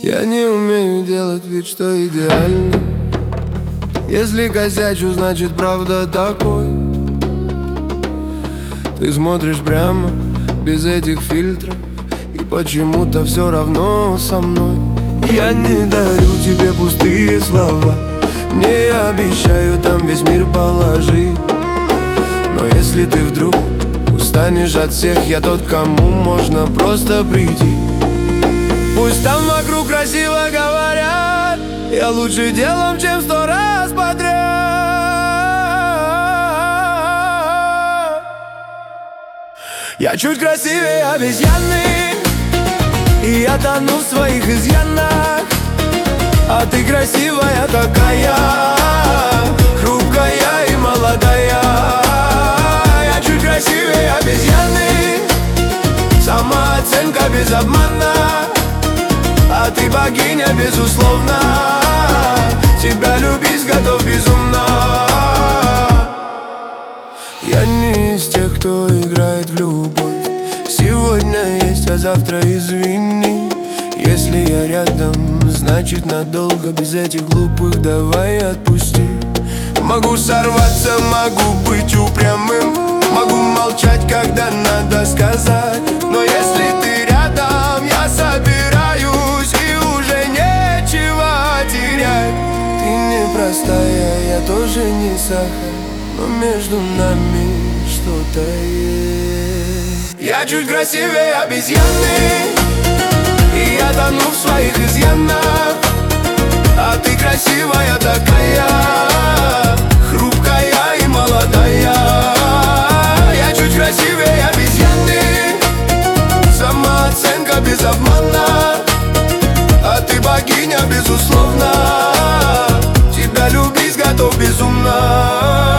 Я не умею делать вид, что идеально. Если косячу, значит правда такой. Ты смотришь прямо, без этих фильтров, и почему-то все равно со мной. Я не дарю тебе пустые слова, не обещаю там весь мир положить. Но если ты вдруг устанешь от всех, я тот, кому можно просто прийти. Пусть там вокруг красиво говорят, я лучше делом, чем 100 раз подряд. Я чуть красивее обезьяны, и я тону в своих изъянах. А ты красивая такая, хрупкая и молодая. Я чуть красивее обезьяны, самооценка без обмана. А ты богиня, безусловно, тебя любить готов безумно. Я не из тех, кто играет в любовь. Сегодня есть, а завтра извини. Если я рядом, значит надолго. Без этих глупых давай отпусти. Могу сорваться, могу быть упрямым, могу молчать, когда надо сказать. Но если ты рядом, я собираюсь, и уже нечего терять. Ты непростая, я тоже не сахар, но между нами что-то есть. Я чуть красивее обезьяны, и я тону в своих изъянах. А ты красивая такая, хрупкая и молодая. Я чуть красивее обезьяны, самооценка без обмана. А ты богиня, безусловно, тебя любить готов безумно.